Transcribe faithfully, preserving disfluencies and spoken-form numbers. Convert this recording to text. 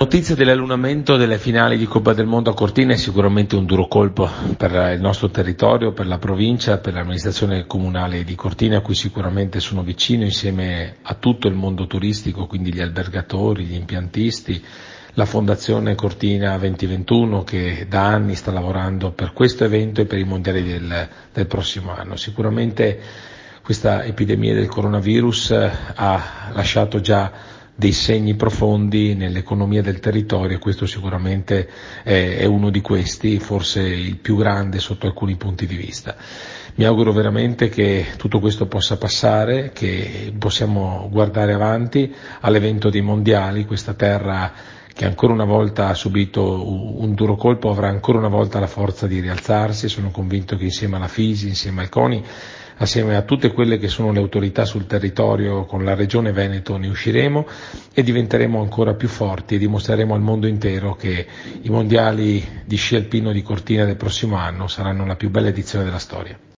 Notizia dell'annullamento delle finali di Coppa del Mondo a Cortina è sicuramente un duro colpo per il nostro territorio, per la provincia, per l'amministrazione comunale di Cortina, a cui sicuramente sono vicino insieme a tutto il mondo turistico, quindi gli albergatori, gli impiantisti, la Fondazione Cortina duemilaventuno che da anni sta lavorando per questo evento e per i mondiali del, del prossimo anno. Sicuramente questa epidemia del coronavirus ha lasciato già dei segni profondi nell'economia del territorio e questo sicuramente è, è uno di questi, forse il più grande sotto alcuni punti di vista. Mi auguro veramente che tutto questo possa passare, che possiamo guardare avanti all'evento dei mondiali, questa terra che ancora una volta ha subito un duro colpo avrà ancora una volta la forza di rialzarsi. Sono convinto che insieme alla Fisi, insieme al CONI, assieme a tutte quelle che sono le autorità sul territorio con la Regione Veneto ne usciremo e diventeremo ancora più forti e dimostreremo al mondo intero che i mondiali di sci alpino di Cortina del prossimo anno saranno la più bella edizione della storia.